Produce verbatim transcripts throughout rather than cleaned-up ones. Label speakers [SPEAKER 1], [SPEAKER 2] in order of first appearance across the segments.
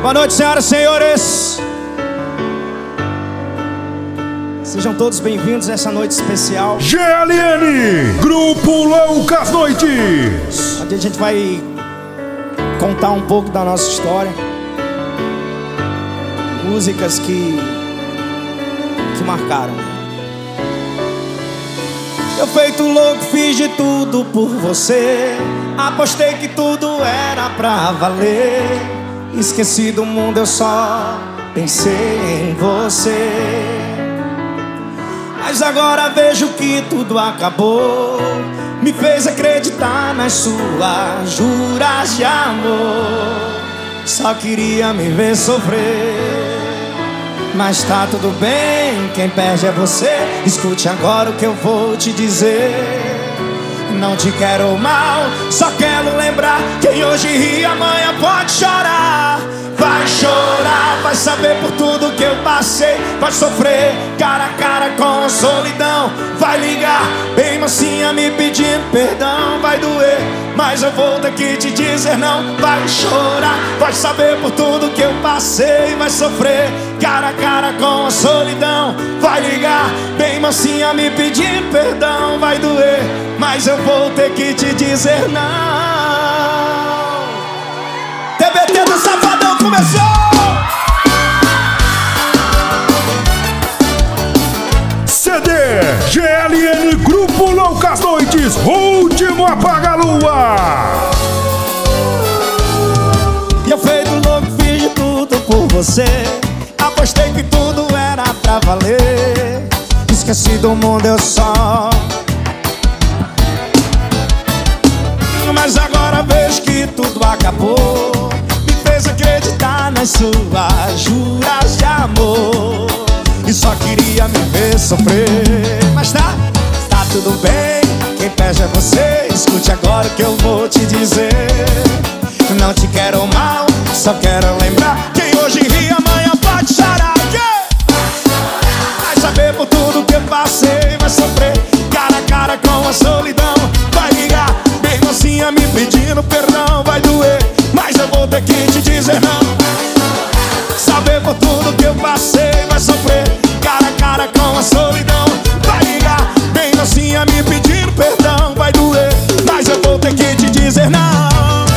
[SPEAKER 1] Boa noite, senhoras e senhores. Sejam todos bem-vindos a essa noite especial.
[SPEAKER 2] G L N, Grupo Loucas Noites.
[SPEAKER 1] Onde a gente vai contar um pouco da nossa história. Músicas que, que marcaram. Eu feito louco, fiz de tudo por você. Apostei que tudo era pra valer. Esqueci do mundo, eu só pensei em você. Mas agora vejo que tudo acabou. Me fez acreditar nas suas juras de amor. Só queria me ver sofrer. Mas tá tudo bem, quem perde é você. Escute agora o que eu vou te dizer. Não te quero mal, só quero lembrar. Quem hoje ri amanhã pode chorar. Vai chorar, vai saber por tudo que eu passei. Vai sofrer cara a cara com a solidão. Vai ligar bem mansinha me pedindo perdão. Vai doer, mas eu vou ter que te dizer não. Vai chorar, vai saber por tudo que eu passei. Vai sofrer cara a cara com a solidão. Vai ligar bem mansinha me pedindo perdão. Vai doer, mas eu vou ter que te dizer não. T B T do Safadão começou!
[SPEAKER 2] C D G L N, Grupo Loucas Noites, Último Apaga-Lua.
[SPEAKER 1] E eu feito louco, fiz de tudo por você. Apostei que tudo era pra valer. Esqueci do mundo, eu só. Mas agora vejo que tudo acabou. Me fez acreditar nas suas juras de amor. E só queria me ver sofrer. Mas tá, tá tudo bem, quem perde é você. Escute agora o que eu vou te dizer. Não te quero mal, só quero lembrar. Quem hoje ri amanhã pode chorar. Yeah! Vai saber por tudo que eu passei. Vai sofrer cara a cara com a solidão. Vai ligar bem mocinha me pedindo perdão. Vai doer, mas eu vou ter que te dizer não. Saber por tudo que eu passei. Vai sofrer cara a cara com a solidão. Vai ligar bem mocinha me pedindo perdão. Vai doer, mas eu vou ter que te dizer não.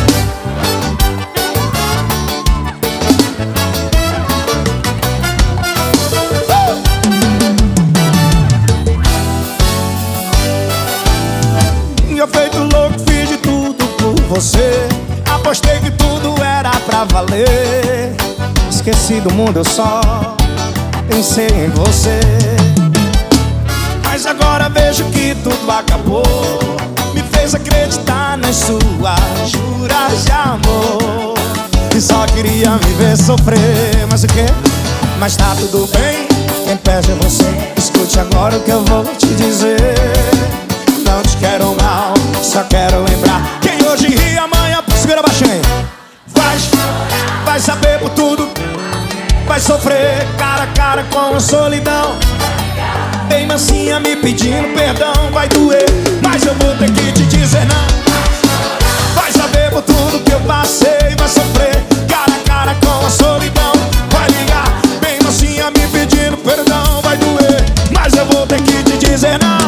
[SPEAKER 1] Eu feito louco, fiz de tudo por você. Apostei que tudo era pra valer. Esqueci do mundo, eu só pensei em você. Mas agora vejo que tudo acabou. Me fez acreditar nas suas juras de amor. E só queria me ver sofrer. Mas o quê? Mas tá tudo bem, quem perde é você. Escute agora o que eu vou te dizer. Não te quero mal, só quero lembrar. Quem hoje ri amanhã, segura baixinho. Vai, vai saber por tudo. Vai sofrer cara a cara com a solidão. Bem mansinha me pedindo perdão. Vai doer, mas eu vou ter que te dizer não. Vai saber por tudo que eu passei. Vai sofrer cara a cara com a solidão. Vai ligar bem mansinha me pedindo perdão. Vai doer, mas eu vou ter que te dizer não.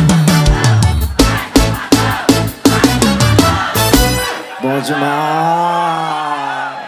[SPEAKER 1] Bom demais.